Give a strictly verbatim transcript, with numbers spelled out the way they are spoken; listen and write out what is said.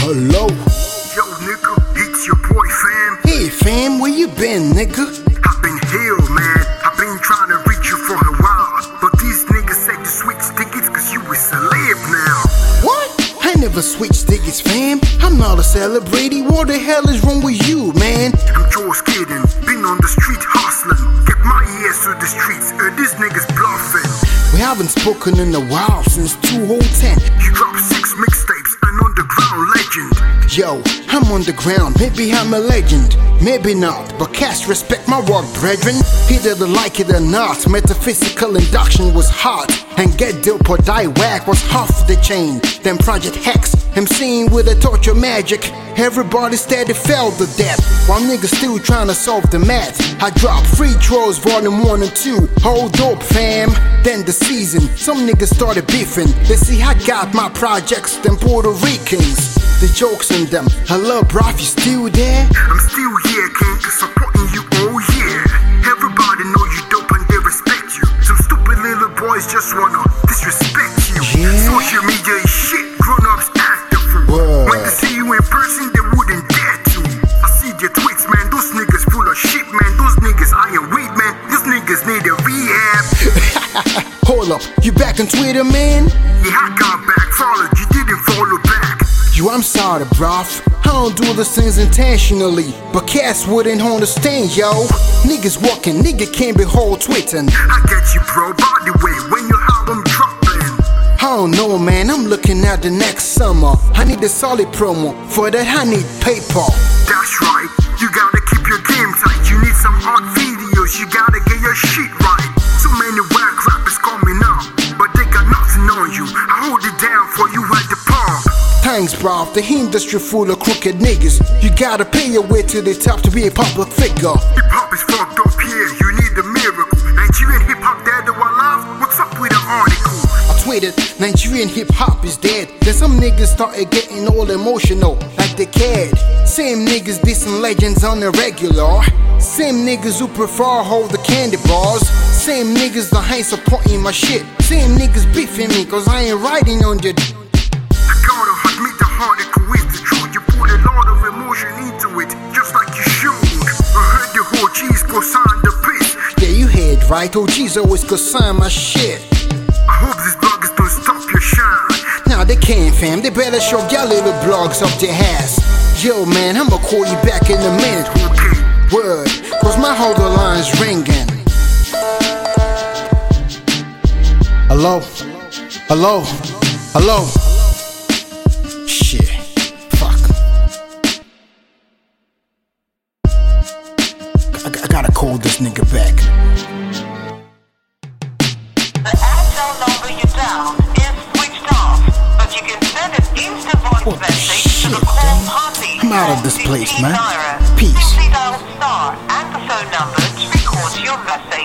Hello? Yo, nigga, it's your boy, fam. Hey, fam, where you been, nigga? I've been here, man. I've been trying to reach you for a while. But these niggas said to switch tickets cause you a celeb now. What? I never switched tickets, fam. I'm not a celebrity. What the hell is wrong with you, man? I'm just kidding. Been on the street hustling. Get my ears to the streets. Uh, these niggas bluffing. We haven't spoken in a while since two thousand ten. You dropped six mixtapes, an underground legend. Yo, I'm underground, maybe I'm a legend, maybe not, but cast respect my work, brethren. Either they like it or not, metaphysical induction was hot, and get dope or die whack was half the chain. Then Project Hex, MCing with a torch of magic. Everybody steady felt the death, while niggas still trying to solve the math. I dropped Free Throws Volume one and two, hold up fam. Then the season, some niggas started beefing. They see I got my projects, them Puerto Ricans. The jokes in them, hello bruv, you still there? I'm still here, king, supporting you, oh yeah. Everybody know you dope and they respect you. Some stupid little boys just wanna disrespect you. Yeah. Social media is shit, grown-ups act the fool. Word. When they see you in person, they wouldn't dare to. I see your tweets, man, those niggas full of shit, man. Those niggas iron weed, man. Those niggas need a rehab. Hold up, you back on Twitter, man? Yeah, I got back, followed, you didn't follow back. You, I'm sorry, bruv. I don't do these things intentionally, but cats wouldn't understand, yo. Niggas walking, nigga can't be whole tweeting. I get you, bro, by the way, when your album dropping. I don't know, man, I'm looking at the next summer. I need a solid promo, for that I need paper. That's right, you gotta keep your game tight. You need some hot videos, you gotta get your shit right. So many whack rappers coming up, but they got nothing on you. I hold it down for you at the park. Thanks, bruv, the industry full of crooked niggas. You gotta pay your way to the top to be a public figure. Hip-hop is fucked up here, you need a miracle. Nigerian hip-hop dead or alive? What's up with the article? I tweeted, Nigerian hip-hop is dead. Then some niggas started getting all emotional, like they cared. Same niggas dissing legends on the regular. Same niggas who prefer hold the candy bars. Same niggas that ain't supporting my shit. Same niggas beefing me cause I ain't riding on your d- I gotta admit the article is the truth. You put a lot of emotion into it, just like you should. I heard the whole cheese go sign the piss. Yeah, you heard right, O G's always go sign my shit. I hope these bloggers don't stop your shine. Nah, they can't, fam, they better show y'all little blogs up their ass. Yo, man, I'ma call you back in a minute. Okay. Word, cause my whole line's ringing. Hello? Hello? Hello? Shit. Fuck. I, I gotta call this nigga back. The Airtel number you dialed is switched off, but you can send an instant voice What the message shit, to the call damn. party. I'm out of this at place, sixty man. naira. Peace. Simply dial star and the phone number to record your message.